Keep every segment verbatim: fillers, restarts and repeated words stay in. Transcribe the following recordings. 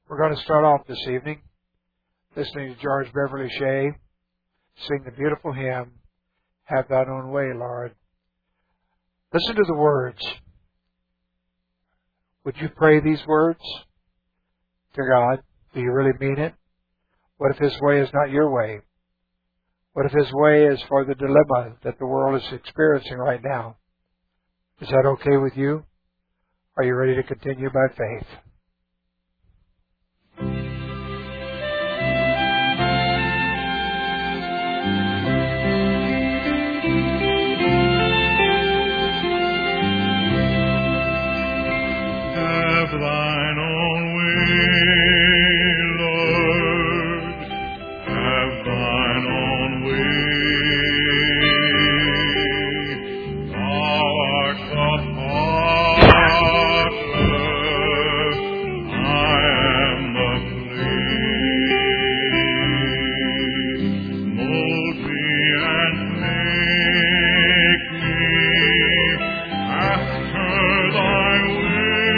We're going to start off this evening listening to George Beverly Shea sing the beautiful hymn, Have Thine Own Way, Lord. Listen to the words. Would you pray these words to God? Do you really mean it? What if His way is not your way? What if His way is for the dilemma that the world is experiencing right now? Is that okay with you? Are you ready to continue by faith? Have thine own way, Lord. Have thine own way. Thou art the potter, I am the clay. Mold me and make me after thy will.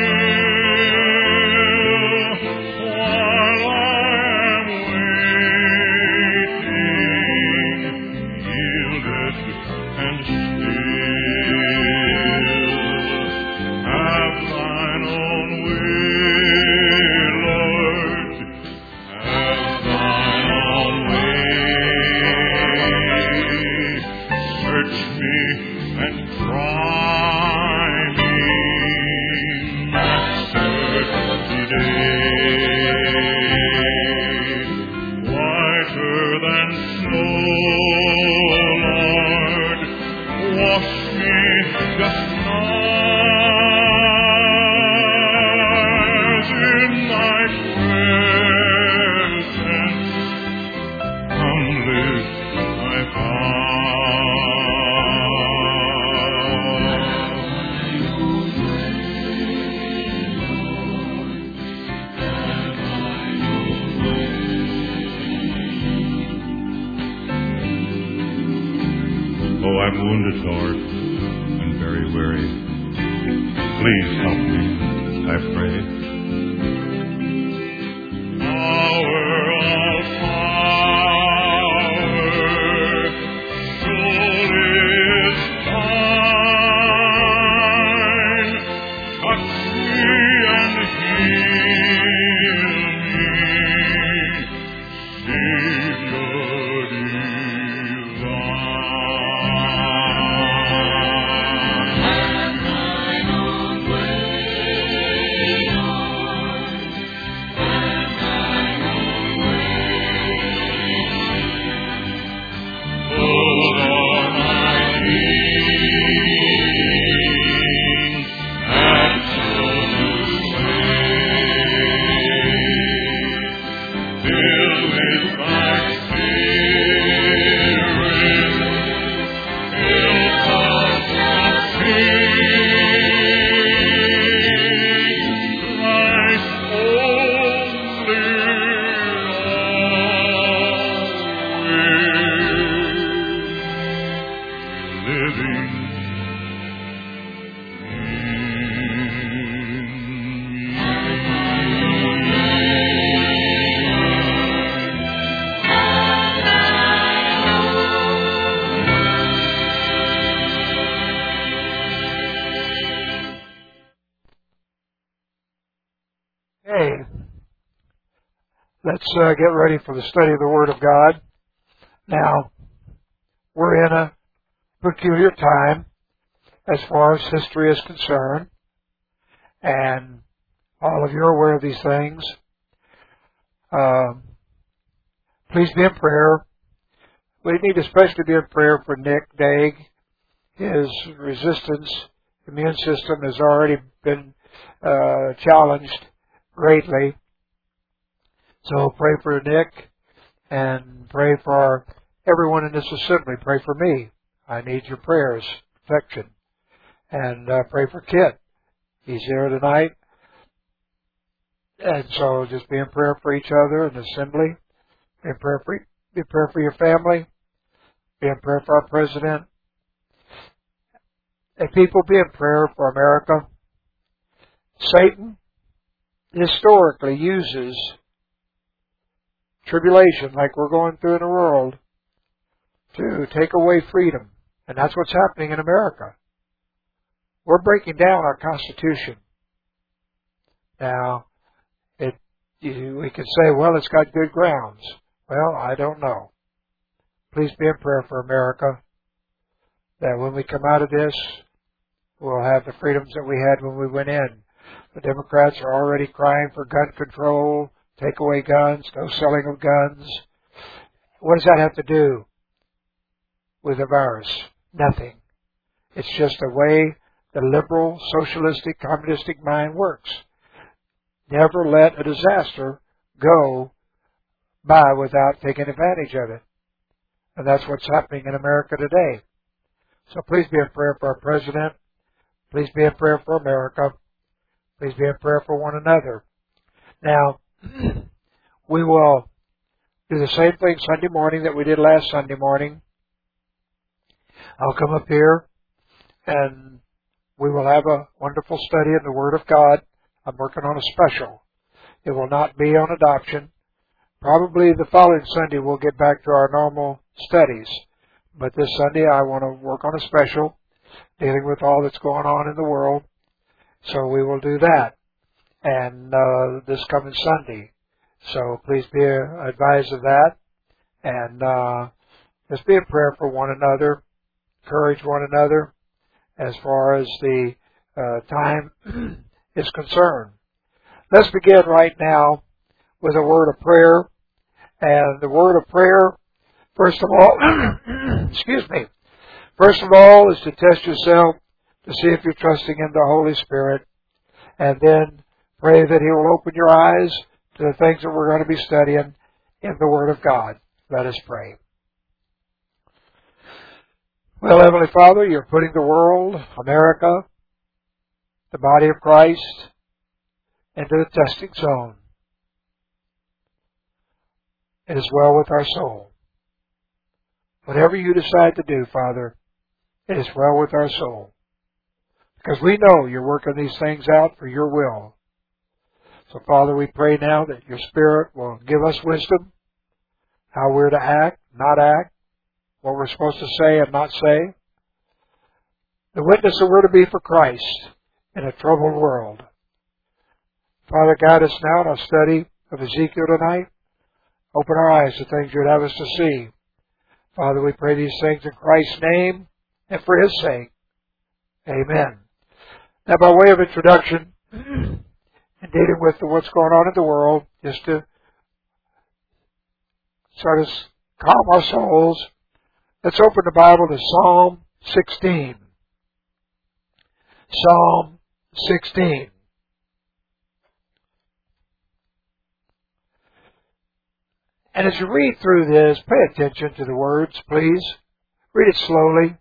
Let's uh, get ready for the study of the Word of God. Now, we're in a peculiar time as far as history is concerned, and all of you are aware of these things. Um, please be in prayer. We need especially to be in prayer for Nick Daig. His resistance immune system has already been uh, challenged greatly. So pray for Nick and pray for everyone in this assembly. Pray for me. I need your prayers, protection. And uh, pray for Kit. He's here tonight. And so just be in prayer for each other in the assembly. Be in prayer for, be in prayer for your family. Be in prayer for our president. And people, be in prayer for America. Satan historically uses tribulation like we're going through in the world to take away freedom. And that's what's happening in America. We're breaking down our Constitution. Now, it you, we could say, well, it's got good grounds. Well, I don't know. Please be in prayer for America, that when we come out of this, we'll have the freedoms that we had when we went in. The Democrats are already crying for gun control, take away guns, no selling of guns. What does that have to do with the virus? Nothing. It's just the way the liberal, socialistic, communistic mind works. Never let a disaster go by without taking advantage of it. And that's what's happening in America today. So please be in prayer for our president. Please be in prayer for America. Please be in prayer for one another. Now, we will do the same thing Sunday morning that we did last Sunday morning. I'll come up here and we will have a wonderful study in the Word of God. I'm working on a special. It will not be on adoption. Probably the following Sunday we'll get back to our normal studies. But this Sunday I want to work on a special dealing with all that's going on in the world. So we will do that. And uh, this coming Sunday. So please be advised of that. And uh, just be in prayer for one another. Encourage one another as far as the uh, time is concerned. Let's begin right now with a word of prayer. And the word of prayer, first of all, excuse me, first of all is to test yourself to see if you're trusting in the Holy Spirit. And then pray that He will open your eyes to the things that we're going to be studying in the Word of God. Let us pray. Well, Heavenly Father, you're putting the world, America, the body of Christ, into the testing zone. It is well with our soul. Whatever you decide to do, Father, it is well with our soul. Because we know you're working these things out for your will. So, Father, we pray now that your Spirit will give us wisdom, how we're to act, not act, what we're supposed to say and not say, the witness that we're to be for Christ in a troubled world. Father, guide us now in our study of Ezekiel tonight. Open our eyes to things you'd have us to see. Father, we pray these things in Christ's name and for His sake. Amen. Now, by way of introduction, in dealing with what's going on in the world, just to sort of calm our souls, let's open the Bible to Psalm sixteen. Psalm sixteen. And as you read through this, pay attention to the words, please. Read it slowly.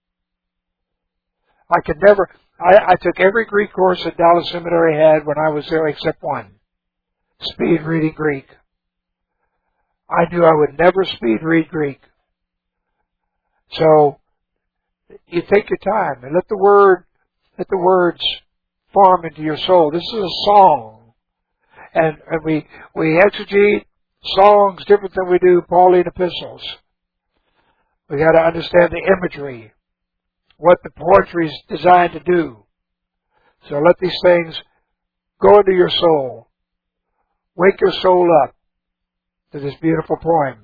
I could never, I, I took every Greek course that Dallas Seminary had when I was there except one. Speed reading Greek. I knew I would never speed read Greek. So, you take your time and let the word, let the words form into your soul. This is a song. And, and we, we exegete songs different than we do Pauline epistles. We got to understand the imagery, what the poetry is designed to do. So let these things go into your soul. Wake your soul up to this beautiful poem.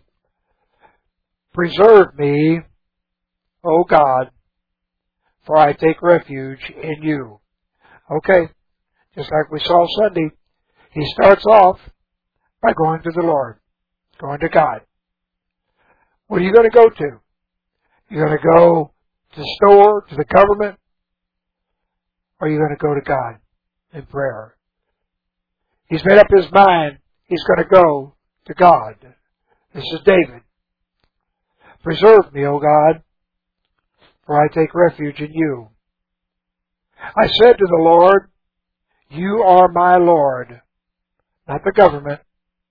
Preserve me, O God, for I take refuge in you. Okay, just like we saw Sunday, he starts off by going to the Lord, going to God. What are you going to go to? You're going to go to the store, to the government, or are you going to go to God in prayer? He's made up his mind. He's going to go to God. This is David. Preserve me, O God, for I take refuge in you. I said to the Lord, you are my Lord, not the government,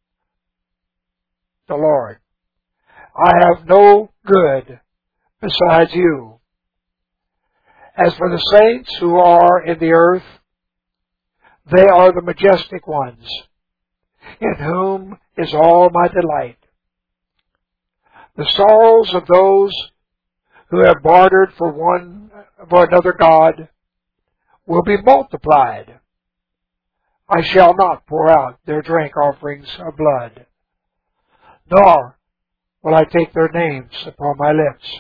the Lord. I have no good besides you. As for the saints who are in the earth, They are the majestic ones, in whom is all my delight. The sorrows of those who have bartered for one for another god will be multiplied. I shall not pour out their drink offerings of blood, nor will I take their names upon my lips.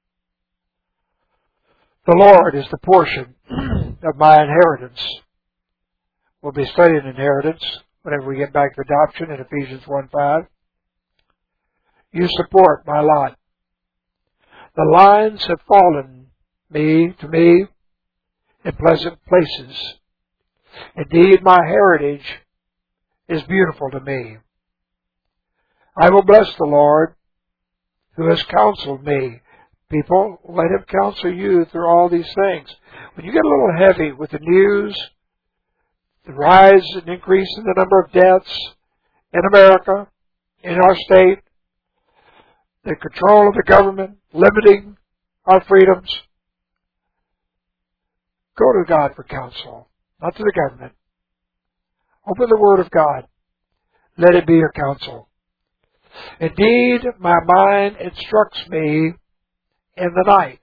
The Lord is the portion of my inheritance. We'll be studying inheritance whenever we get back to adoption in Ephesians one five. You support my lot. The lines have fallen me to me in pleasant places. Indeed, my heritage is beautiful to me. I will bless the Lord who has counseled me. People, let him counsel you through all these things. When you get a little heavy with the news, the rise and increase in the number of deaths in America, in our state, the control of the government, limiting our freedoms, go to God for counsel, not to the government. Open the Word of God. Let it be your counsel. Indeed, my mind instructs me in the night.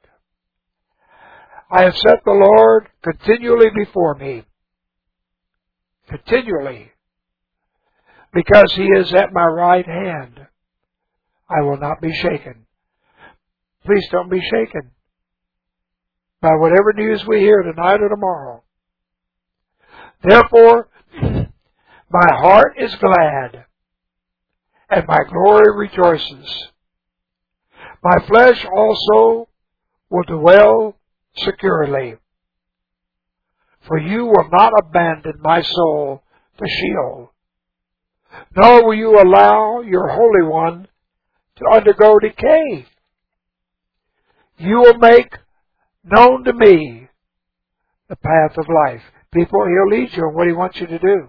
I have set the Lord continually before me. Continually. Because He is at my right hand, I will not be shaken. Please don't be shaken by whatever news we hear tonight or tomorrow. Therefore, my heart is glad, and my glory rejoices. My flesh also will dwell securely. For you will not abandon my soul to Sheol, nor will you allow your Holy One to undergo decay. You will make known to me the path of life. People, He'll lead you in what He wants you to do.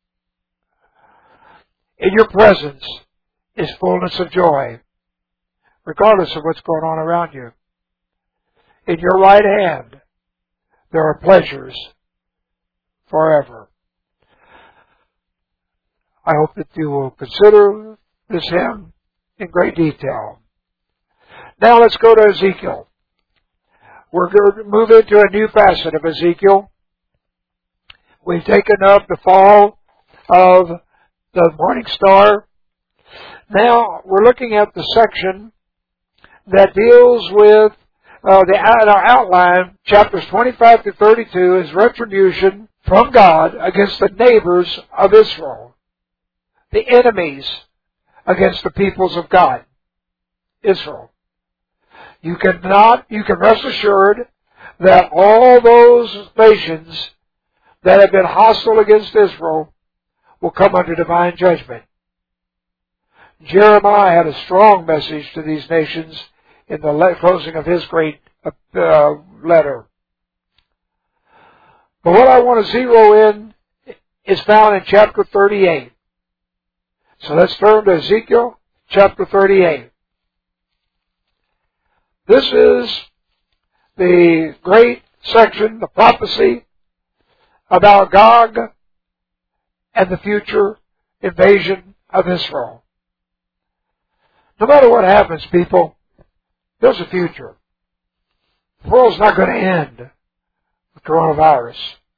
In your presence is fullness of joy, regardless of what's going on around you. In your right hand, there are pleasures forever. I hope that you will consider this hymn in great detail. Now let's go to Ezekiel. We're going to move into a new facet of Ezekiel. We've taken up the fall of the morning star. Now we're looking at the section that deals with uh, the in our outline, chapters twenty-five to thirty-two, is retribution from God against the neighbors of Israel, the enemies against the peoples of God, Israel. You cannot, you can rest assured that all those nations that have been hostile against Israel will come under divine judgment. Jeremiah had a strong message to these nations in the closing of his great uh, letter. But what I want to zero in is found in chapter thirty-eight. So let's turn to Ezekiel chapter thirty-eight. This is the great section, the prophecy about Gog and the future invasion of Israel. No matter what happens, people, there's a future. The world's not going to end with coronavirus.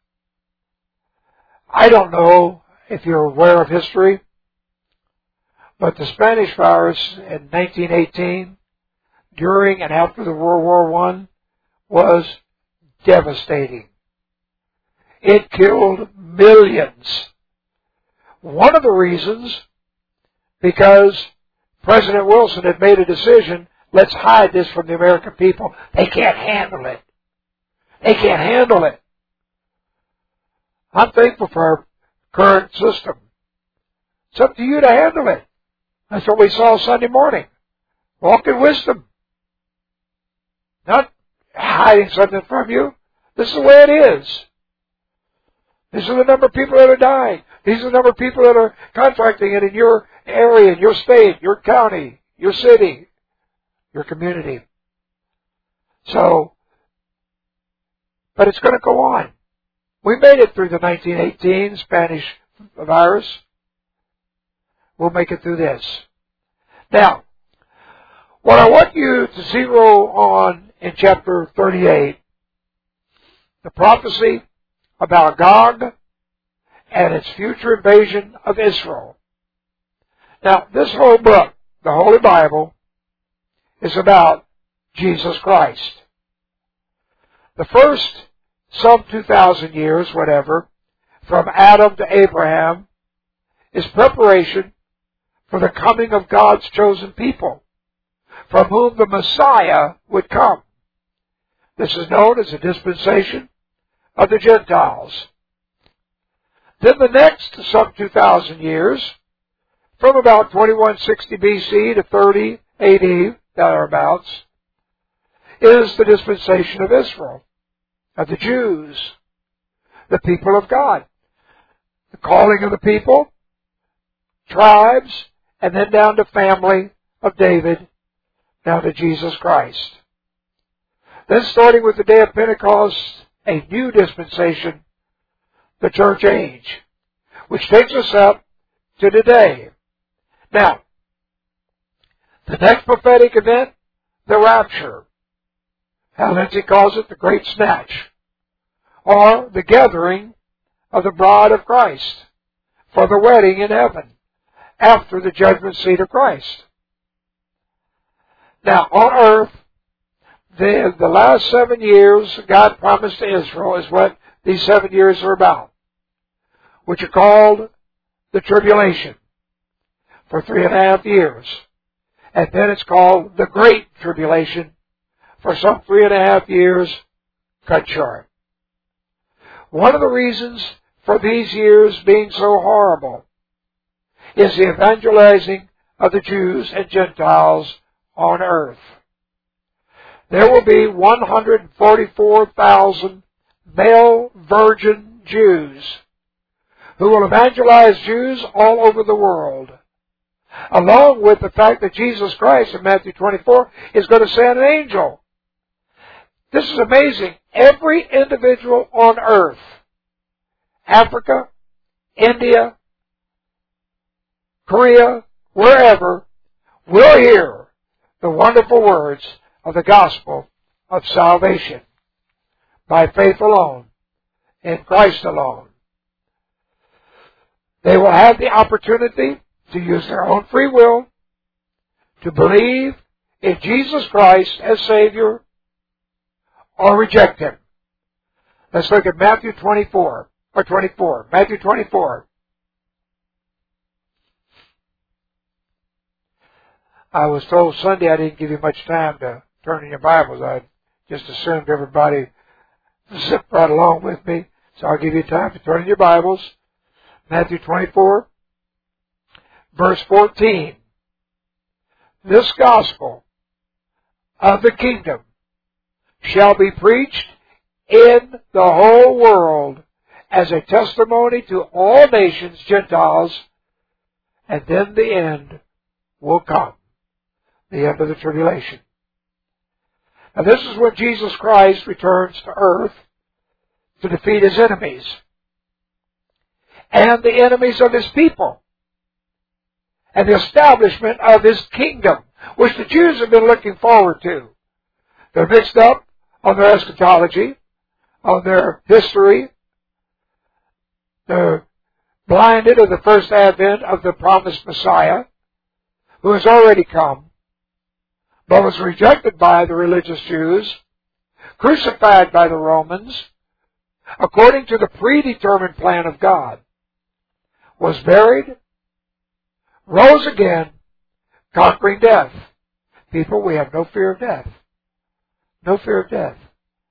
I don't know if you're aware of history, but the Spanish virus in nineteen eighteen, during and after the World War One, was devastating. It killed millions. One of the reasons, because President Wilson had made a decision, let's hide this from the American people. They can't handle it. They can't handle it. I'm thankful for our current system. It's up to you to handle it. That's what we saw Sunday morning. Walk in wisdom. Not hiding something from you. This is the way it is. These are the number of people that are dying. These are the number of people that are contracting it in your area, in your state, your county, your city, your community. So, but it's going to go on. We made it through the nineteen eighteen Spanish virus. We'll make it through this. Now, what I want you to zero on in chapter thirty-eight, the prophecy about Gog and its future invasion of Israel. Now, this whole book, the Holy Bible, is about Jesus Christ. The first some two thousand years, whatever, from Adam to Abraham, is preparation for the coming of God's chosen people, from whom the Messiah would come. This is known as the dispensation of the Gentiles. Then the next some two thousand years, from about twenty-one sixty B C to thirty A D, thereabouts, is the dispensation of Israel, of the Jews, the people of God. The calling of the people, tribes, and then down to family of David, down to Jesus Christ. Then starting with the day of Pentecost, a new dispensation, the church age, which takes us up to today. Now, the next prophetic event, the rapture. Hal Lindsey calls it the great snatch, or the gathering of the bride of Christ for the wedding in heaven after the judgment seat of Christ. Now, on earth, the, the last seven years God promised to Israel is what these seven years are about, which are called the tribulation for three and a half years. And then it's called the Great Tribulation for some three and a half years cut short. One of the reasons for these years being so horrible is the evangelizing of the Jews and Gentiles on earth. There will be one hundred forty-four thousand male virgin Jews who will evangelize Jews all over the world, along with the fact that Jesus Christ in Matthew twenty-four is going to send an angel. This is amazing. Every individual on earth, Africa, India, Korea, wherever, will hear the wonderful words of the gospel of salvation by faith alone, in Christ alone. They will have the opportunity to use their own free will to believe in Jesus Christ as Savior or reject Him. Let's look at Matthew twenty-four, or twenty-four. Matthew twenty-four. I was told Sunday I didn't give you much time to turn in your Bibles. I just assumed everybody zipped right along with me. So I'll give you time to turn in your Bibles. Matthew twenty-four, verse fourteen. This gospel of the kingdom shall be preached in the whole world as a testimony to all nations, Gentiles, and then the end will come. The end of the tribulation. Now this is when Jesus Christ returns to earth to defeat His enemies and the enemies of His people and the establishment of His kingdom, which the Jews have been looking forward to. They're mixed up on their eschatology, on their history. They're blinded of the first advent of the promised Messiah, who has already come, but was rejected by the religious Jews, crucified by the Romans, according to the predetermined plan of God, was buried, rose again, conquering death. People, we have no fear of death. No fear of death.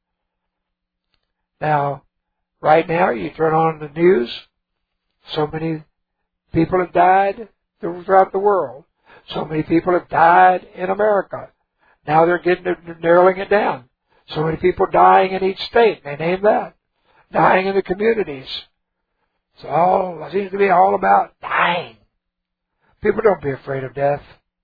Now, right now, you turn on the news, so many people have died throughout the world. So many people have died in America. Now they're getting they're narrowing it down. So many people dying in each state. They name that. Dying in the communities. It's all, it seems to be all about dying. People, don't be afraid of death.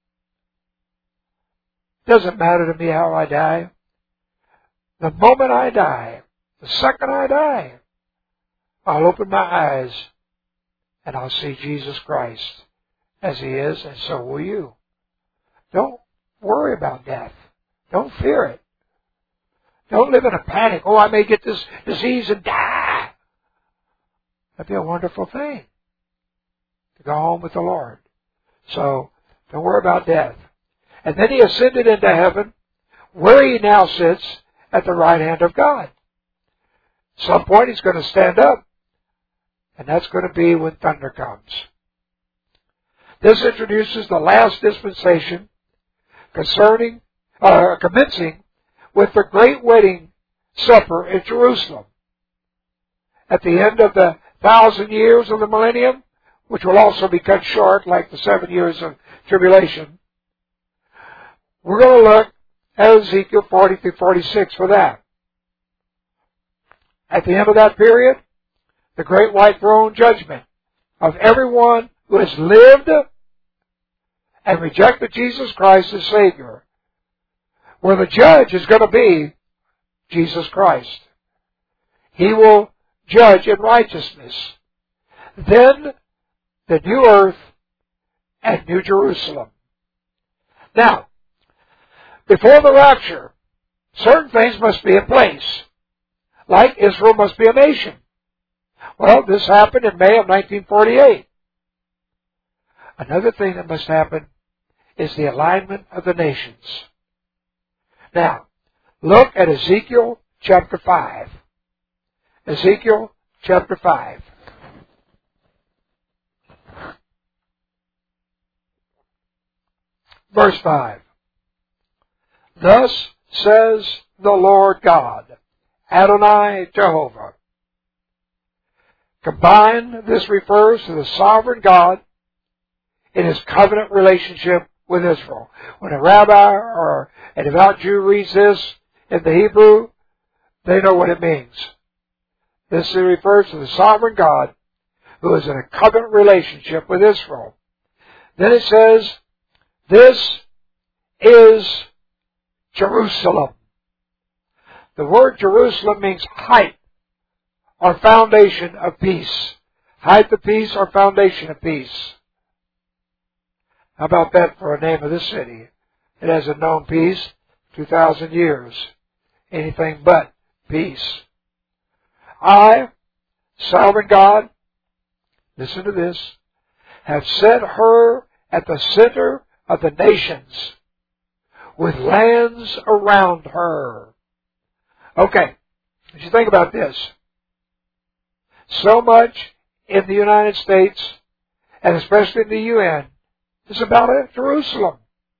Doesn't matter to me how I die. The moment I die, the second I die, I'll open my eyes and I'll see Jesus Christ as He is, and so will you. Don't worry about death. Don't fear it. Don't live in a panic. Oh, I may get this disease and die. That'd be a wonderful thing, to go home with the Lord. So, don't worry about death. And then He ascended into heaven, where He now sits at the right hand of God. At some point He's going to stand up, and that's going to be when thunder comes. This introduces the last dispensation concerning, uh, commencing with the great wedding supper in Jerusalem. At the end of the thousand years of the millennium, which will also be cut short like the seven years of tribulation, we're going to look at Ezekiel forty through forty-six for that. At the end of that period, the great white throne judgment of everyone who has lived and rejected Jesus Christ as Savior, where the judge is going to be Jesus Christ. He will judge in righteousness. Then the new earth and New Jerusalem. Now, before the rapture, certain things must be in place, like Israel must be a nation. Well, this happened in May of nineteen forty-eight. Another thing that must happen is the alignment of the nations. Now, look at Ezekiel chapter five. Ezekiel chapter five. Verse five. Thus says the Lord God, Adonai Jehovah. Combine, this refers to the sovereign God in His covenant relationship with Israel. When a rabbi or a devout Jew reads this in the Hebrew, they know what it means. This refers to the sovereign God who is in a covenant relationship with Israel. Then it says, this is Jerusalem. The word Jerusalem means height or foundation of peace. Height of peace or foundation of peace. How about that for a name of this city? It hasn't known peace two thousand years. Anything but peace. I, sovereign God, listen to this, have set her at the center of the nations, with lands around her. Okay, as you think about this, so much in the United States, and especially in the U N, is about Jerusalem.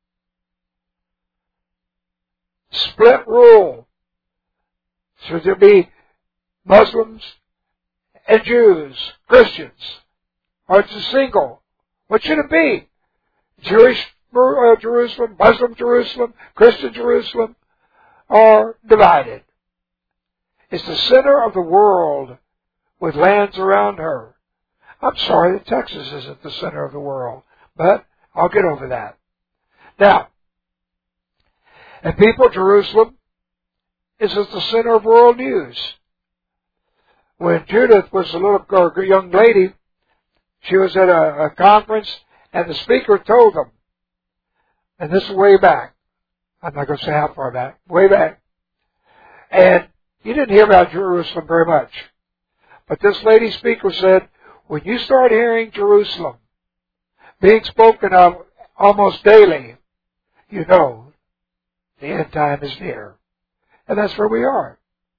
Split rule. Should there be Muslims and Jews, Christians? Or it's a single? What should it be? Jewish uh, Jerusalem, Muslim Jerusalem, Christian Jerusalem, are divided. It's the center of the world with lands around her. I'm sorry that Texas isn't the center of the world, but I'll get over that. Now, and people, Jerusalem is at the center of world news. When Judith was a little or a young lady, she was at a, a conference, and the speaker told them, and this is way back. I'm not going to say how far back. Way back. And you didn't hear about Jerusalem very much. But this lady speaker said, when you start hearing Jerusalem being spoken of almost daily, you know the end time is near. And that's where we are.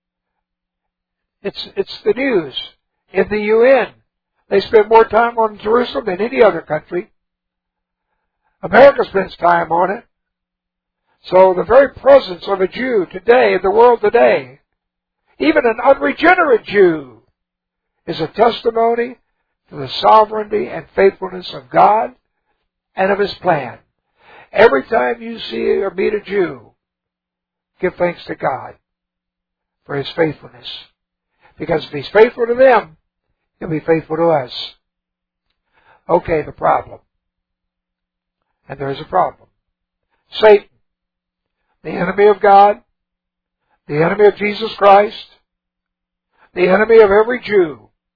It's, it's the news. In the U N, they spend more time on Jerusalem than any other country. America spends time on it. So the very presence of a Jew today, in the world today, even an unregenerate Jew, is a testimony to the sovereignty and faithfulness of God and of His plan. Every time you see or meet a Jew, give thanks to God for His faithfulness. Because if He's faithful to them, He'll be faithful to us. Okay, the problem. And there's a problem. Satan, the enemy of God, the enemy of Jesus Christ, the enemy of every Jew,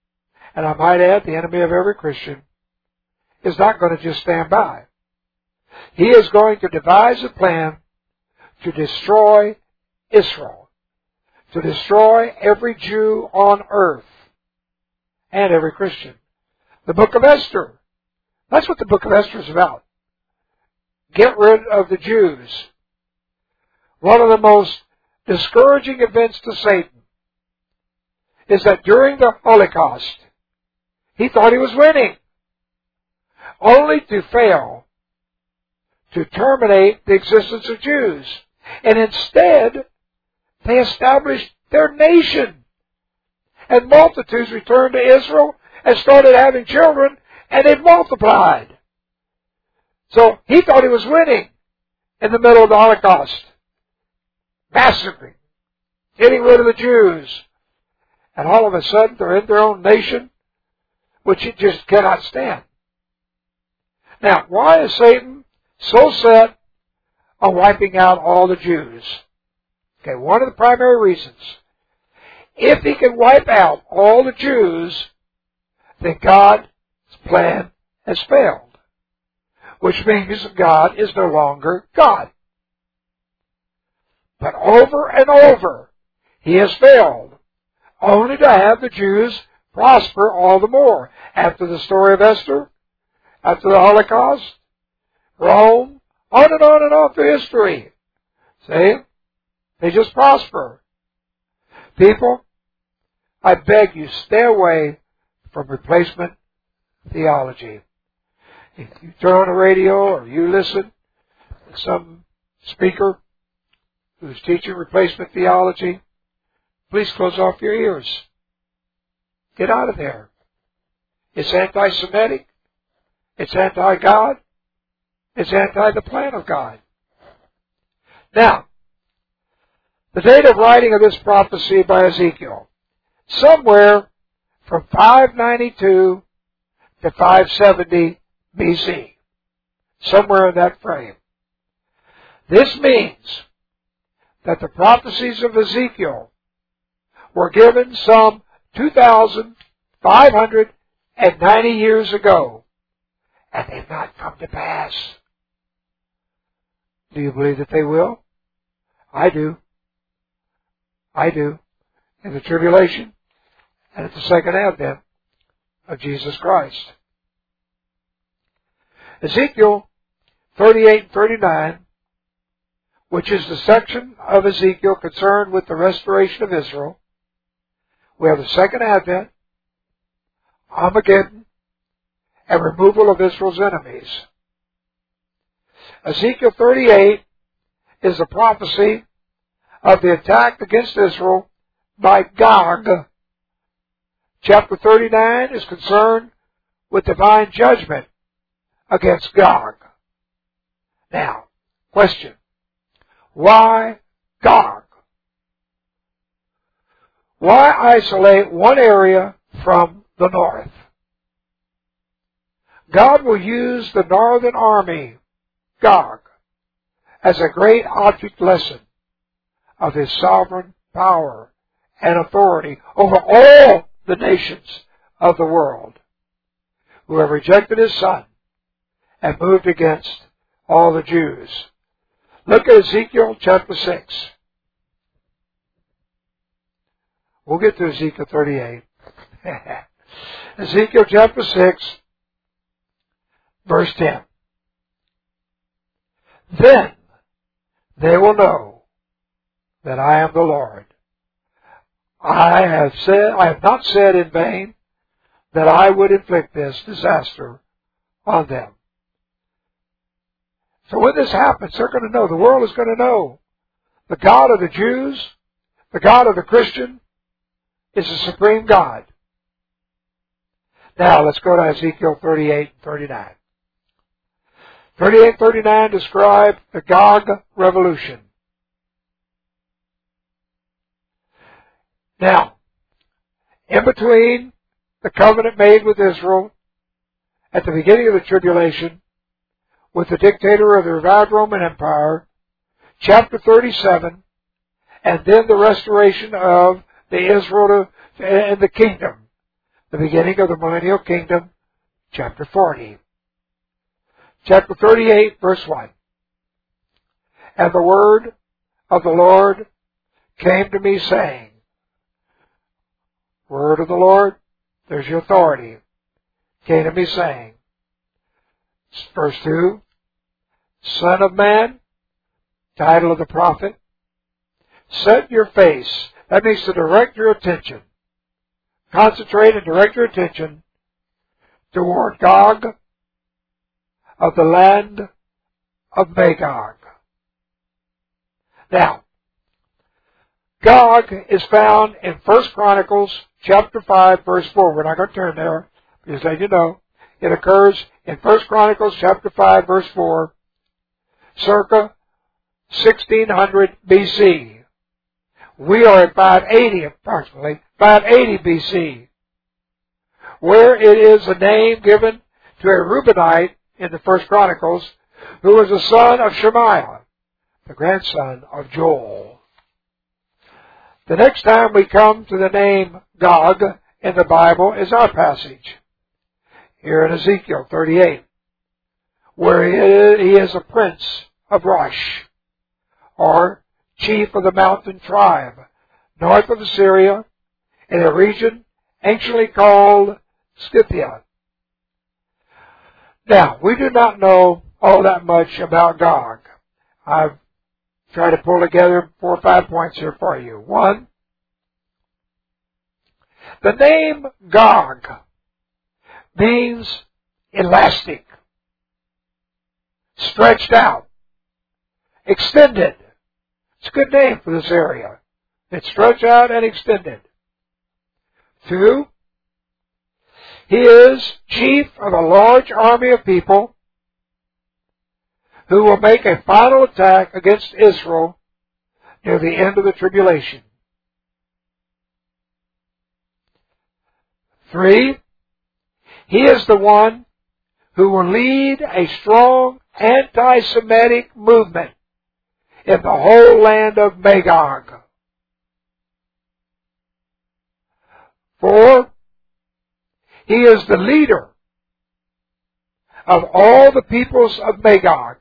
and I might add, the enemy of every Christian, is not going to just stand by. He is going to devise a plan to destroy Israel, to destroy every Jew on earth, and every Christian. The book of Esther, that's what the book of Esther is about. Get rid of the Jews. One of the most discouraging events to Satan is that during the Holocaust, he thought he was winning, only to fail to terminate the existence of Jews. And instead, they established their nation. And multitudes returned to Israel and started having children, and it multiplied. So he thought he was winning in the middle of the Holocaust, massacring, getting rid of the Jews. And all of a sudden, they're in their own nation, which he just cannot stand. Now, why is Satan so set on wiping out all the Jews? Okay, one of the primary reasons. If he can wipe out all the Jews, then God's plan has failed, which means God is no longer God. But over and over, he has failed, only to have the Jews prosper all the more. After the story of Esther, after the Holocaust, Rome, on and on and on through history. See? They just prosper. People, I beg you, stay away from replacement theology. If you turn on the radio or you listen to some speaker who's teaching replacement theology, please close off your ears. Get out of there. It's anti-Semitic. It's anti-God. It's anti the plan of God. Now, the date of writing of this prophecy by Ezekiel, somewhere from five ninety-two to five seventy B C. Somewhere in that frame. This means that the prophecies of Ezekiel were given some two thousand five hundred ninety years ago, and they've not come to pass. Do you believe that they will? I do. I do. In the tribulation and at the second advent of Jesus Christ. Ezekiel thirty-eight and thirty-nine, which is the section of Ezekiel concerned with the restoration of Israel. We have the second advent, Armageddon, and removal of Israel's enemies. Ezekiel thirty-eight is the prophecy of the attack against Israel by Gog. Chapter thirty-nine is concerned with divine judgment against Gog. Now, question. Why Gog? Why isolate one area from the north? God will use the northern army, Gog, as a great object lesson of His sovereign power and authority over all the nations of the world who have rejected His Son and moved against all the Jews. Look at Ezekiel chapter six. We'll get to Ezekiel thirty-eight. Ezekiel chapter six, verse ten. Then they will know that I am the Lord. I have said, I have not said in vain that I would inflict this disaster on them. So when this happens, they're going to know, the world is going to know, the God of the Jews, the God of the Christian, is the supreme God. Now let's go to Ezekiel thirty-eight and thirty-nine. thirty-eight and thirty-nine describe the Gog revolution. Now, in between the covenant made with Israel at the beginning of the tribulation with the dictator of the revived Roman Empire, chapter thirty-seven, and then the restoration of the Israel to, and the kingdom the beginning of the millennial kingdom, chapter forty. Chapter thirty-eight, verse one. And the word of the Lord came to me, saying, word of the Lord, there's your authority, came to me, saying, verse two, Son of man, title of the prophet, set your face, that means to direct your attention, concentrate and direct your attention toward Gog of the land of Magog. Now, Gog is found in First Chronicles chapter five, verse four. We're not going to turn there, just let you know. It occurs in First Chronicles chapter five, verse four, circa sixteen hundred B C. We are at five eighty approximately, five eighty B C, where it is a name given to a Reubenite in the First Chronicles, who was the son of Shemaiah, the grandson of Joel. The next time we come to the name Gog in the Bible is our passage, here in Ezekiel thirty-eight, where he is a prince of Rosh, or chief of the mountain tribe, north of Assyria, in a region anciently called Scythia. Now, we do not know all that much about Gog. I've tried to pull together four or five points here for you. One, the name Gog means elastic, stretched out, extended. It's a good name for this area. It's stretched out and extended. Two, he is chief of a large army of people who will make a final attack against Israel near the end of the tribulation. Three, he is the one who will lead a strong anti-Semitic movement in the whole land of Magog. Four, he is the leader of all the peoples of Magog.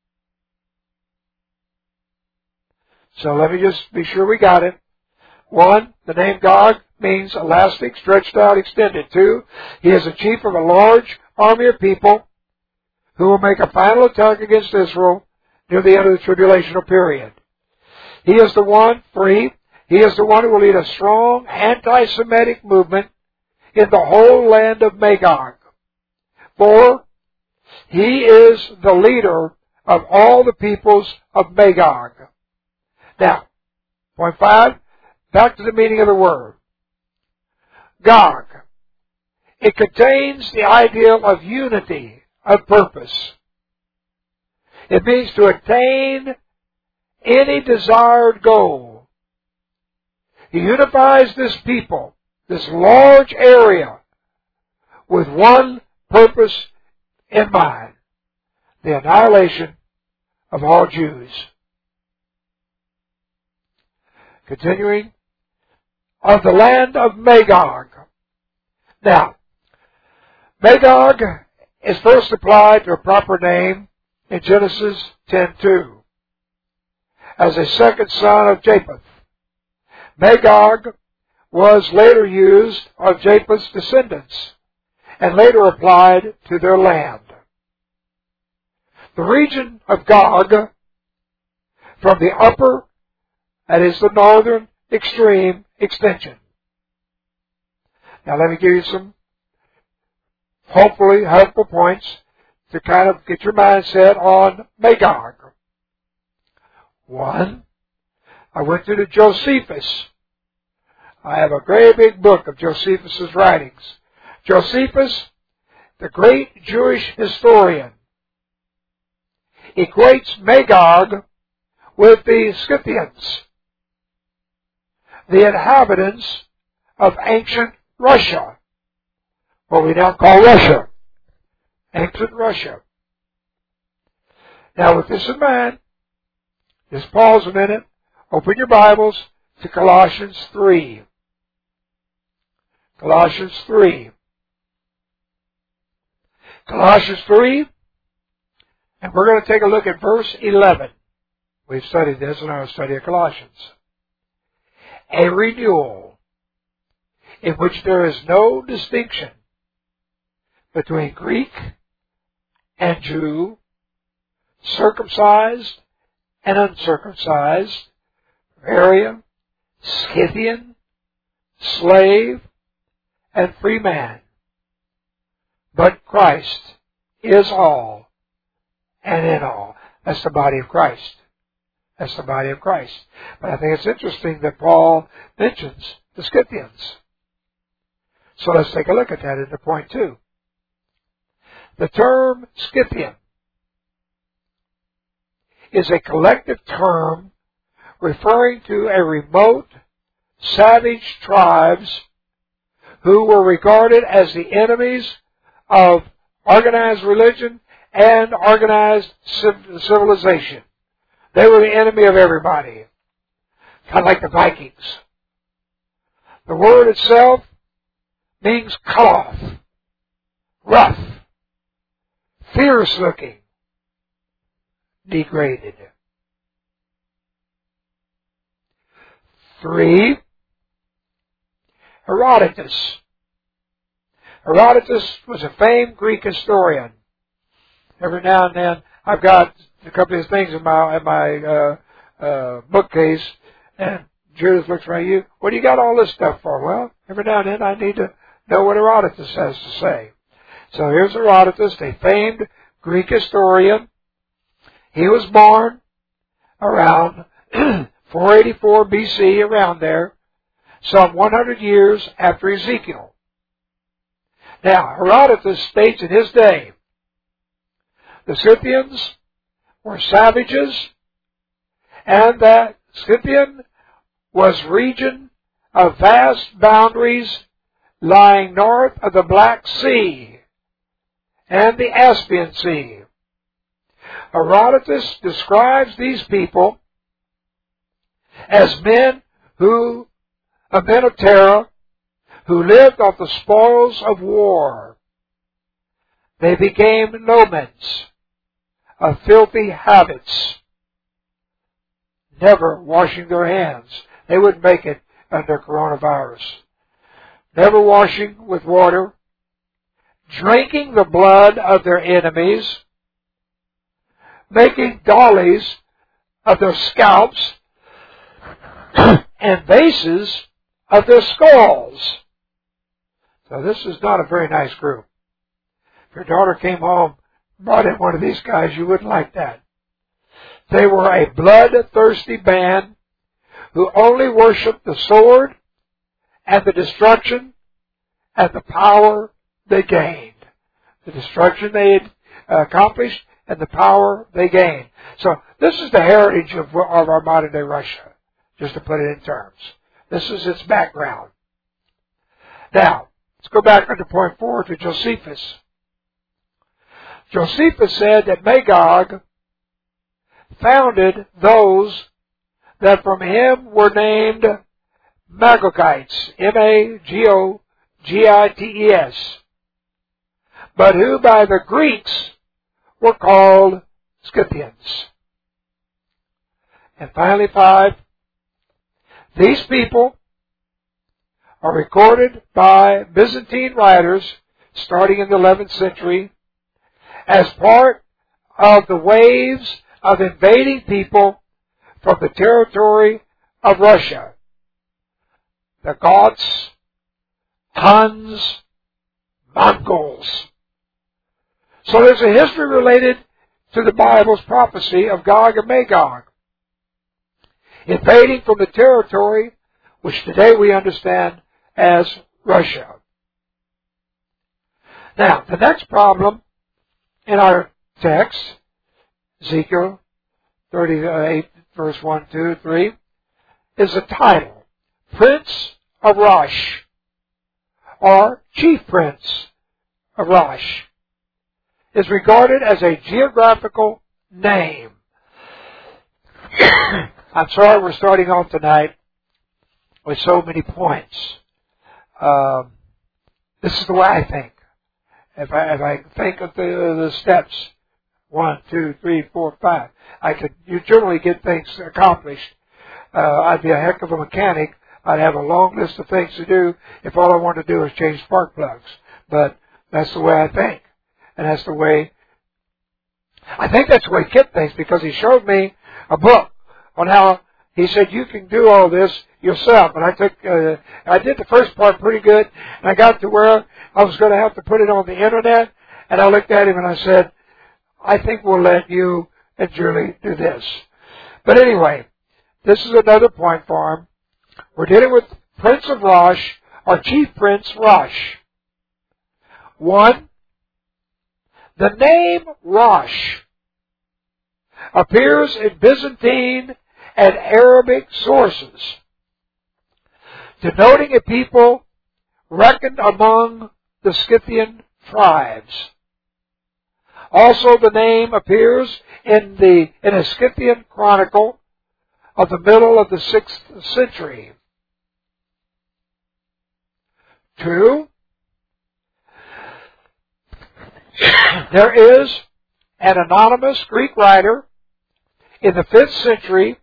So let me just be sure we got it. One, the name Gog means elastic, stretched out, extended. Two, he is the chief of a large army of people who will make a final attack against Israel near the end of the tribulational period. He is the one, three, he is the one who will lead a strong anti-Semitic movement in the whole land of Magog. Four, he is the leader of all the peoples of Magog. Now, point five, back to the meaning of the word. Gog. It contains the ideal of unity of purpose. It means to attain any desired goal. He unifies this people, this large area, with one purpose in mind: the annihilation of all Jews. Continuing, of the land of Magog. Now, Magog is first applied to a proper name in Genesis ten two as a second son of Japheth. Magog was later used of Japheth's descendants and later applied to their land. The region of Gog, from the upper, that is the northern extreme extension. Now let me give you some hopefully helpful points to kind of get your mindset on Magog. One, I went to the Josephus. I have a great big book of Josephus' writings. Josephus, the great Jewish historian, equates Magog with the Scythians, the inhabitants of ancient Russia, what we now call Russia, ancient Russia. Now with this in mind, just pause a minute, open your Bibles to Colossians three. Colossians three. Colossians three, and we're going to take a look at verse eleven. We've studied this in our study of Colossians. A renewal in which there is no distinction between Greek and Jew, circumcised and uncircumcised, Arian, Scythian, slave, and free man. But Christ is all and in all. That's the body of Christ. That's the body of Christ. But I think it's interesting that Paul mentions the Scythians. So let's take a look at that into point two. The term Scythian is a collective term referring to a remote, savage tribes who were regarded as the enemies of organized religion and organized civilization. They were the enemy of everybody, kind of like the Vikings. The word itself means cut off, rough, fierce-looking, degraded. Three, Herodotus. Herodotus was a famed Greek historian. Every now and then, I've got a couple of things in my in my uh, uh, bookcase, and Judith looks around you. What do you got all this stuff for? Well, every now and then, I need to know what Herodotus has to say. So here's Herodotus, a famed Greek historian. He was born around four eighty-four B C, around there, some one hundred years after Ezekiel. Now, Herodotus states in his day, the Scythians were savages, and that Scythian was region of vast boundaries lying north of the Black Sea and the Caspian Sea. Herodotus describes these people as men who, a men of terror, who lived off the spoils of war. They became nomads of filthy habits, never washing their hands. They wouldn't make it under coronavirus. Never washing with water, drinking the blood of their enemies, making dollies of their scalps, and vases of their skulls. So this is not a very nice group. If your daughter came home, brought in one of these guys, you wouldn't like that. They were a bloodthirsty band who only worshipped the sword and the destruction and the power they gained. The destruction they had accomplished and the power they gained. So this is the heritage of, of our modern day Russia, just to put it in terms. This is its background. Now, let's go back under point four to Josephus. Josephus said that Magog founded those that from him were named Magogites, M A G O G I T E S, but who by the Greeks were called Scythians. And finally, five, these people are recorded by Byzantine writers starting in the eleventh century as part of the waves of invading people from the territory of Russia. The Goths, Huns, Mongols. So there's a history related to the Bible's prophecy of Gog and Magog, invading from the territory which today we understand as Russia. Now, the next problem in our text, Ezekiel thirty-eight, verse one, two, three, is the title, Prince of Rosh, or Chief Prince of Rosh, is regarded as a geographical name. I'm sorry we're starting off tonight with so many points. Um, This is the way I think. If I, if I think of the, the steps, one, two, three, four, five, I could you generally get things accomplished. Uh, I'd be a heck of a mechanic. I'd have a long list of things to do if all I wanted to do is change spark plugs. But that's the way I think. And that's the way, I think that's the way Kip thinks, because he showed me a book on how, he said, you can do all this yourself. And I took, uh, I did the first part pretty good, and I got to where I was going to have to put it on the internet, and I looked at him and I said, I think we'll let you and Julie do this. But anyway, this is another point for him. We're dealing with Prince of Rosh, or Chief Prince Rosh. One, the name Rosh appears in Byzantine and Arabic sources, denoting a people reckoned among the Scythian tribes. Also, the name appears in the in a Scythian chronicle of the middle of the sixth century. Two, there is an anonymous Greek writer in the fifth century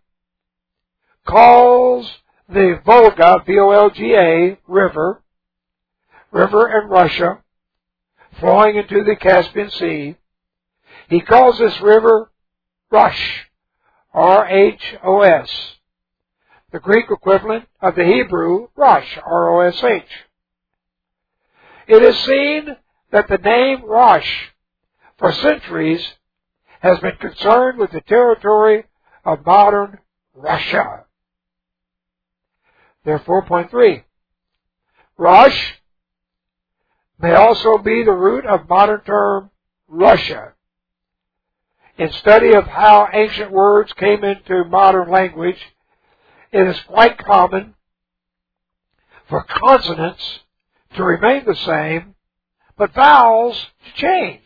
calls the Volga, V O L G A, river, river in Russia, flowing into the Caspian Sea. He calls this river Rosh, R H O S, the Greek equivalent of the Hebrew Rosh, R O S H. It is seen that the name Rosh, for centuries, has been concerned with the territory of modern Russia. Therefore, point three, Rosh may also be the root of modern term Russia. In study of how ancient words came into modern language, it is quite common for consonants to remain the same, but vowels to change.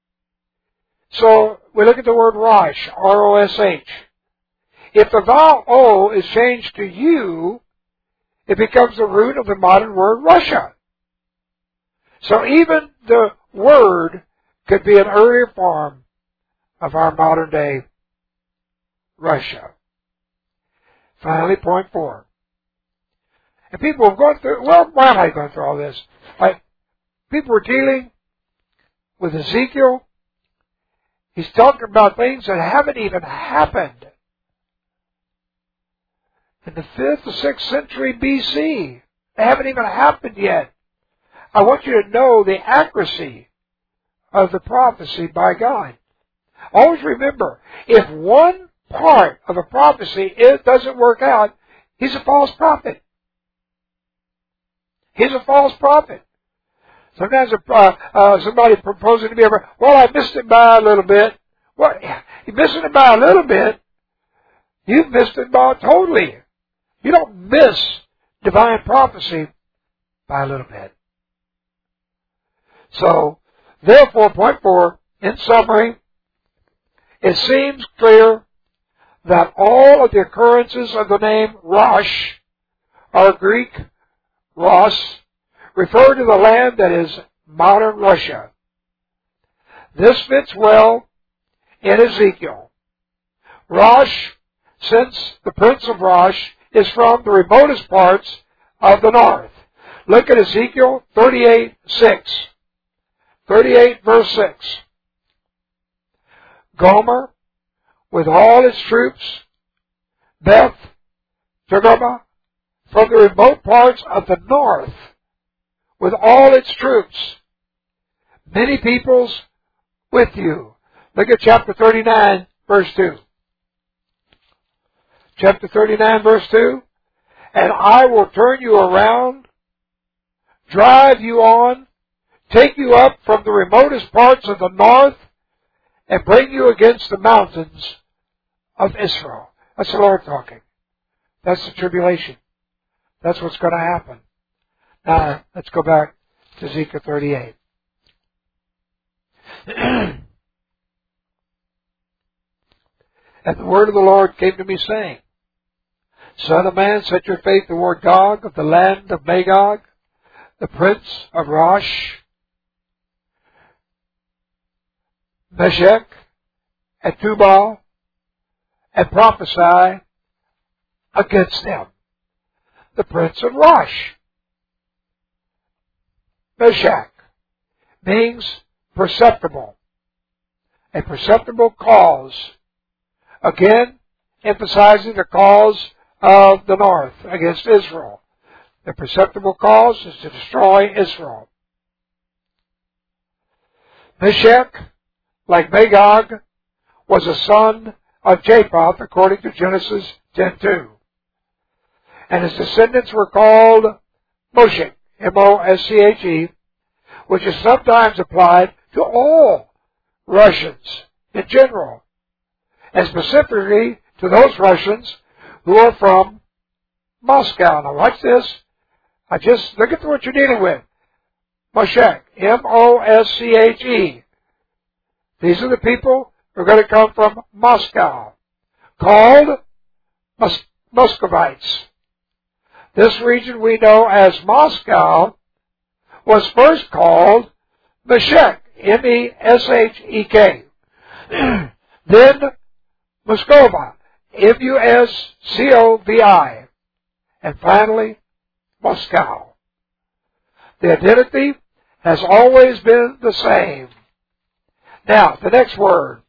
So we look at the word Rosh, R O S H. If the vowel O is changed to U, it becomes the root of the modern word Russia. So even the word could be an earlier form of our modern day Russia. Finally, point four. And people have gone through, well, why am I going through all this? I, people were dealing with Ezekiel. He's talking about things that haven't even happened in the fifth or sixth century B C. They haven't even happened yet. I want you to know the accuracy of the prophecy by God. Always remember, if one part of a prophecy it doesn't work out, he's a false prophet. He's a false prophet. Sometimes uh, uh, somebody proposes to me, well, I missed it by a little bit. Well, you missed it by a little bit. You've missed it by totally. You don't miss divine prophecy by a little bit. So, therefore, point four, in summary, it seems clear that all of the occurrences of the name Rosh, or Greek Ros, refer to the land that is modern Russia. This fits well in Ezekiel. Rosh, since the Prince of Rosh is from the remotest parts of the north. Look at Ezekiel thirty-eight six. thirty-eight verse six. Gomer, with all its troops, Beth Togarmah, from the remote parts of the north, with all its troops, many peoples with you. Look at chapter thirty-nine, verse two. Chapter thirty-nine, verse two. And I will turn you around, drive you on, take you up from the remotest parts of the north, and bring you against the mountains of Israel. That's the Lord talking. That's the tribulation. That's what's going to happen. Now, let's go back to Ezekiel thirty-eight. And the word of the Lord came to me, saying, Son of man, set your face toward Gog of the land of Magog, the prince of Rosh, Meshech, and Tubal, and prophesy against them. The prince of Rosh, Meshech, means perceptible, a perceptible cause. Again, emphasizing the cause of the north against Israel. The perceptible cause is to destroy Israel. Meshech, like Magog, was a son of Japheth, according to Genesis ten two. And his descendants were called Moshech, M O S C H E, which is sometimes applied to all Russians in general, and specifically to those Russians who are from Moscow. Now watch this. I just look at what you're dealing with. Moshech, M O S C H E. These are the people who are going to come from Moscow, called Mus- Muscovites. This region we know as Moscow was first called Meshech, M E S H E K. Then Muscova, M U S C O V I. And finally, Moscow. The identity has always been the same. Now, the next word,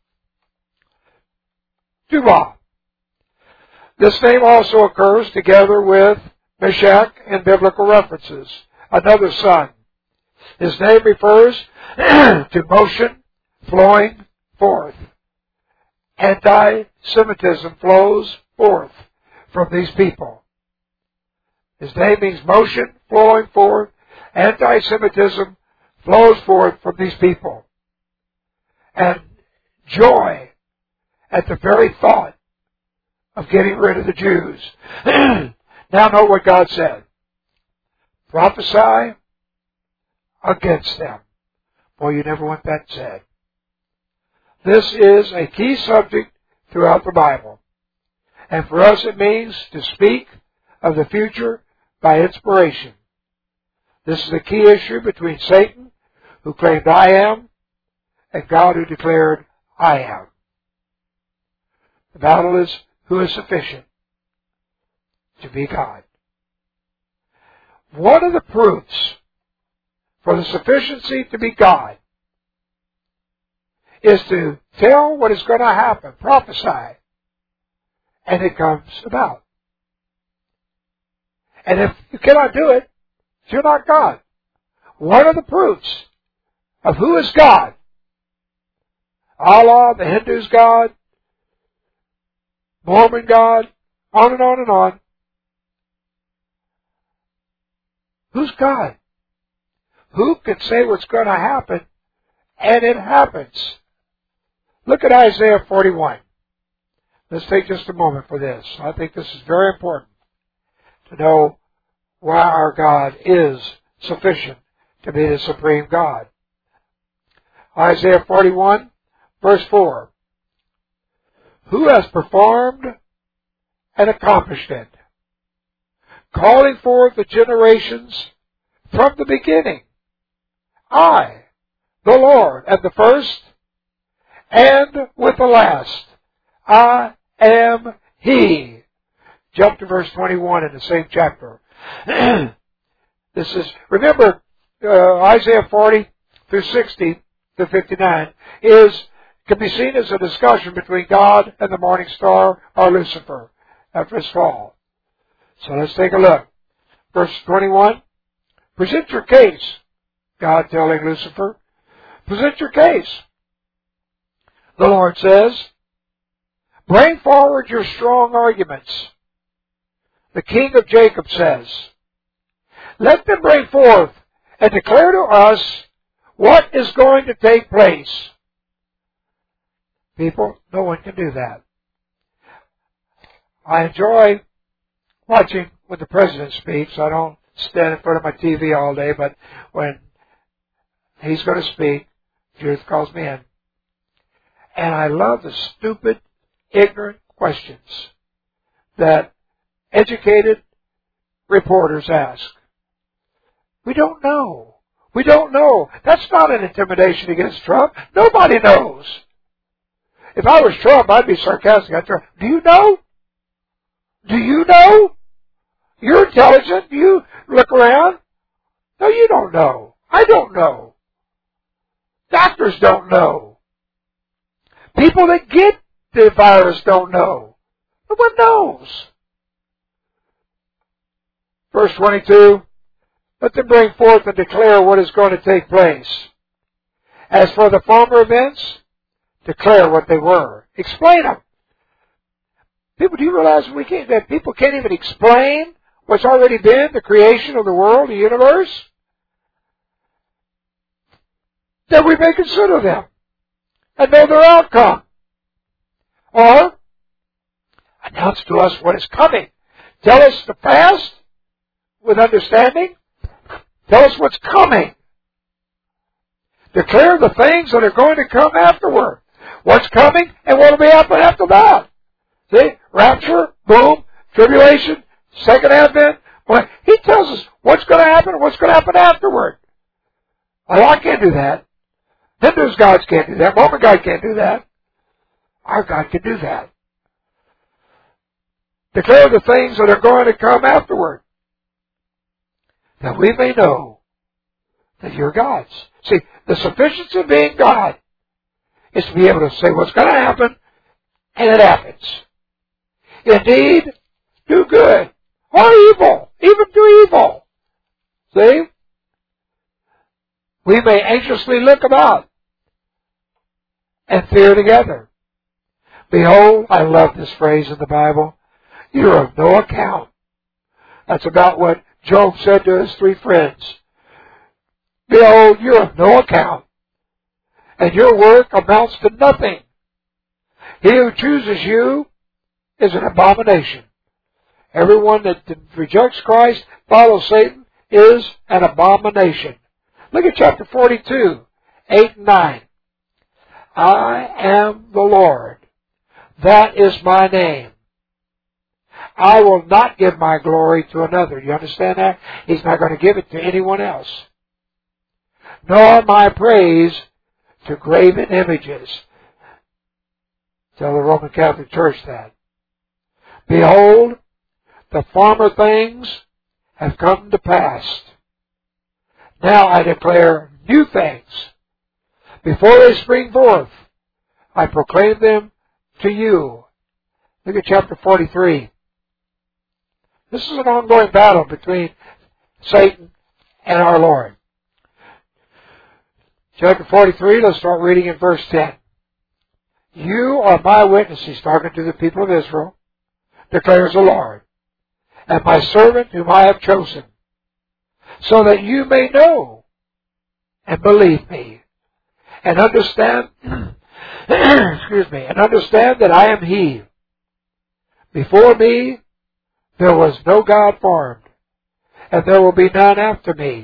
Tubal. This name also occurs together with Meshech in biblical references, another son. His name refers to motion flowing forth. Anti-Semitism flows forth from these people. His name means motion flowing forth. Anti-Semitism flows forth from these people. And joy at the very thought of getting rid of the Jews. Now note what God said. Prophesy against them. Boy, you never want that said. This is a key subject throughout the Bible. And for us it means to speak of the future by inspiration. This is a key issue between Satan, who claimed I am, and God, who declared I am. The battle is who is sufficient to be God. One of the proofs for the sufficiency to be God is to tell what is going to happen, prophesy, and it comes about. And if you cannot do it, you're not God. One of the proofs of who is God, Allah, the Hindus' God, Mormon God, on and on and on. Who's God? Who can say what's going to happen, and it happens? Look at Isaiah forty-one. Let's take just a moment for this. I think this is very important to know why our God is sufficient to be the supreme God. Isaiah forty-one, verse four. Who has performed and accomplished it, calling forth the generations from the beginning? I, the Lord, am the first, and with the last. I am He. Jump to verse twenty-one in the same chapter. This is, remember, uh, Isaiah forty through sixty to fifty-nine is, can be seen as a discussion between God and the morning star, or Lucifer, after his fall. So let's take a look. Verse twenty-one. Present your case, God telling Lucifer. Present your case. The Lord says, bring forward your strong arguments. The King of Jacob says, let them bring forth and declare to us what is going to take place. People, no one can do that. I enjoy watching when the President speaks. I don't stand in front of my T V all day, but when he's going to speak, Judith calls me in. And I love the stupid, ignorant questions that educated reporters ask. We don't know. We don't know. That's not an intimidation against Trump. Nobody knows. If I was Trump, I'd be sarcastic. I'd try, do you know? Do you know? You're intelligent. You look around. No, you don't know. I don't know. Doctors don't know. People that get the virus don't know. No one knows. Verse twenty-two, let them bring forth and declare what is going to take place. As for the former events, declare what they were. Explain them. People, do you realize we can't, that people can't even explain what's already been, the creation of the world, the universe? That we may consider them and know their outcome. Or, announce to us what is coming. Tell us the past with understanding. Tell us what's coming. Declare the things that are going to come afterward. What's coming and what will be happening after that. See? Rapture, boom, tribulation, second advent. Well, he tells us what's going to happen and what's going to happen afterward. Well, I can't do that. Hindus gods can't do that. Roman God can't do that. Our God can do that. Declare the things that are going to come afterward, that we may know that you're God's. See, the sufficiency of being God is to be able to say what's going to happen, and it happens. Indeed, do good, or evil, even do evil. See? We may anxiously look about and fear together. Behold, I love this phrase in the Bible, you're of no account. That's about what Job said to his three friends. Behold, you're of no account, and your work amounts to nothing. He who chooses you is an abomination. Everyone that rejects Christ, follows Satan, is an abomination. Look at chapter forty-two, eight and nine. I am the Lord. That is my name. I will not give my glory to another. You understand that? He's not going to give it to anyone else. Nor my praise to graven images. Tell the Roman Catholic Church that. Behold, the former things have come to pass. Now I declare new things. Before they spring forth, I proclaim them to you. Look at chapter forty-three. This is an ongoing battle between Satan and our Lord. Chapter forty-three, let's start reading in verse ten. You are my witnesses, talking to the people of Israel, declares the Lord, and my servant whom I have chosen, so that you may know and believe me, and understand, excuse me, and understand that I am He. Before me there was no God formed, and there will be none after me.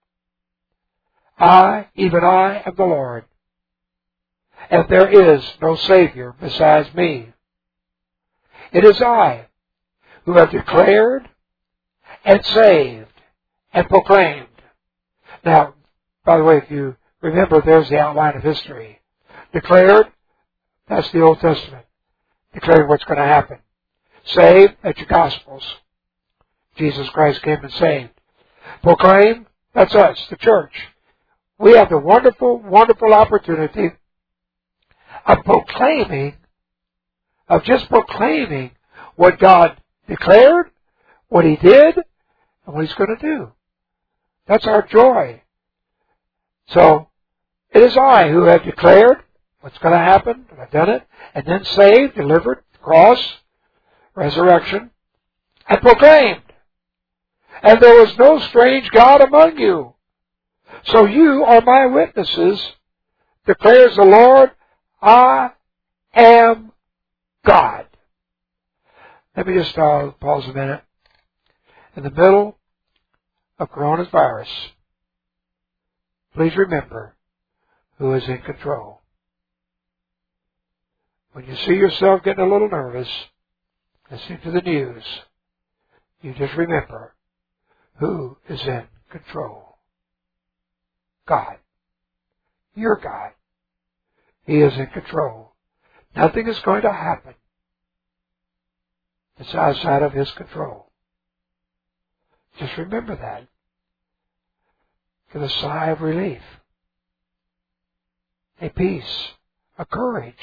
I, even I, am the Lord, and there is no Savior besides me. It is I who have declared and saved and proclaimed. Now, by the way, if you remember, there's the outline of history. Declared, that's the Old Testament. Declaring what's going to happen. Saved, that's your Gospels. Jesus Christ came and saved. Proclaim, that's us, the church. We have the wonderful, wonderful opportunity of proclaiming, of just proclaiming what God declared, what He did, and what He's going to do. That's our joy. So, it is I who have declared what's going to happen, and I've done it, and then saved, delivered, cross, resurrection, and proclaimed. And there was no strange God among you. So you are my witnesses, declares the Lord, I am God. Let me just uh, pause a minute. In the middle of coronavirus, please remember who is in control. When you see yourself getting a little nervous, listening to the news, you just remember who is in control. God. Your God. He is in control. Nothing is going to happen that's outside of His control. Just remember that. Get a sigh of relief, a peace, a courage.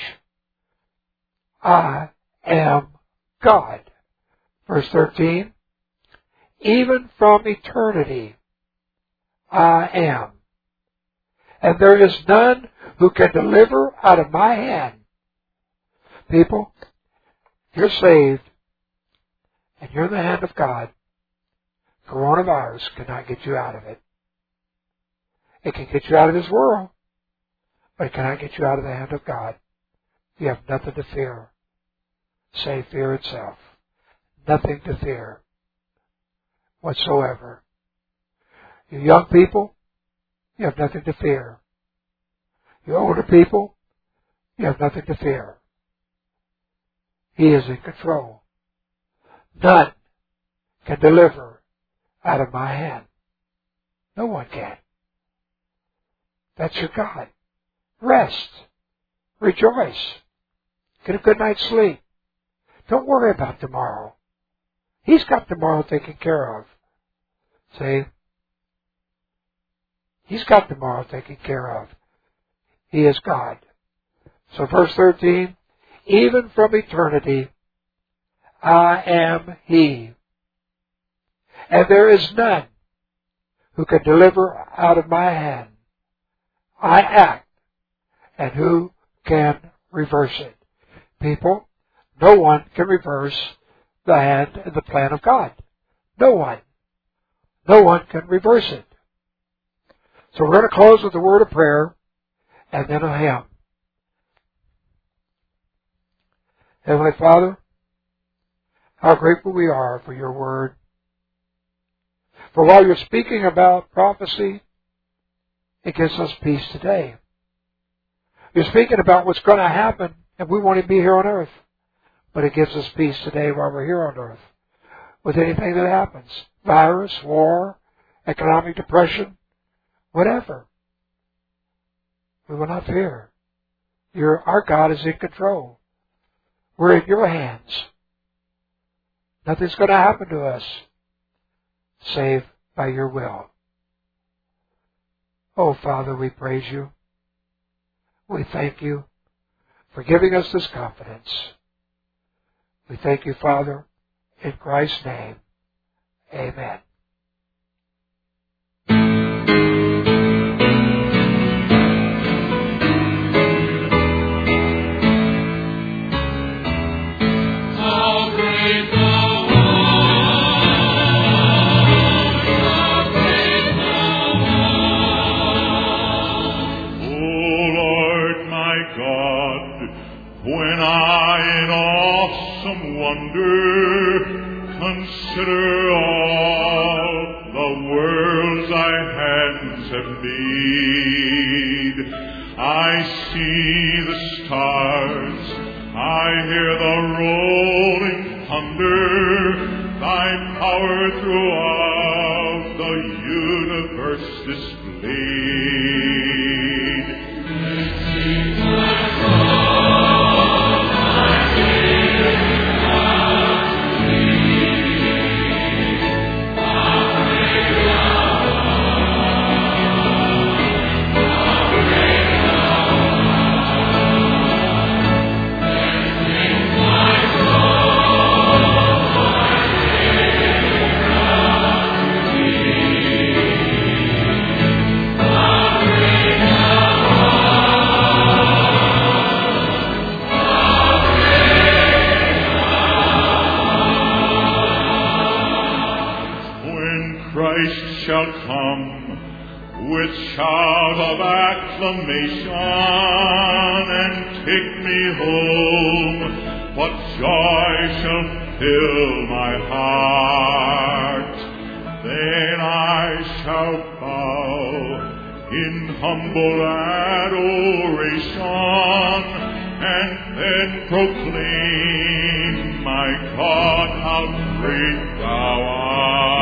I am God. Verse thirteen, even from eternity I am, and there is none who can deliver out of my hand. People, you're saved, and you're in the hand of God. Coronavirus cannot get you out of it. It can get you out of this world, but it cannot get you out of the hand of God. You have nothing to fear, save fear itself. Nothing to fear whatsoever. You young people, you have nothing to fear. You older people, you have nothing to fear. He is in control. None can deliver out of my hand. No one can. That's your God. Rest. Rejoice. Get a good night's sleep. Don't worry about tomorrow. He's got tomorrow taken care of. See? He's got tomorrow taken care of. He is God. So verse thirteen, even from eternity, I am He. And there is none who can deliver out of my hand. I act, and who can reverse it? People, no one can reverse the hand and the plan of God. No one. No one can reverse it. So we're going to close with a word of prayer and then a hymn. Heavenly Father, how grateful we are for your word. For while you're speaking about prophecy, it gives us peace today. You're speaking about what's going to happen, and we want to be here on earth. But it gives us peace today while we're here on earth. With anything that happens. Virus, war, economic depression, whatever. We will not fear. Your, our God is in control. We're in your hands. Nothing's going to happen to us save by your will. Oh, Father, we praise you. We thank you for giving us this confidence. We thank you, Father, in Christ's name. Amen. Consider all the worlds thy hands have made. I see the stars, I hear the rolling thunder, thy power throughout the universe displayed. Shall come with shout of acclamation and take me home. What joy shall fill my heart? Then I shall bow in humble adoration and then proclaim, my God, how great thou art.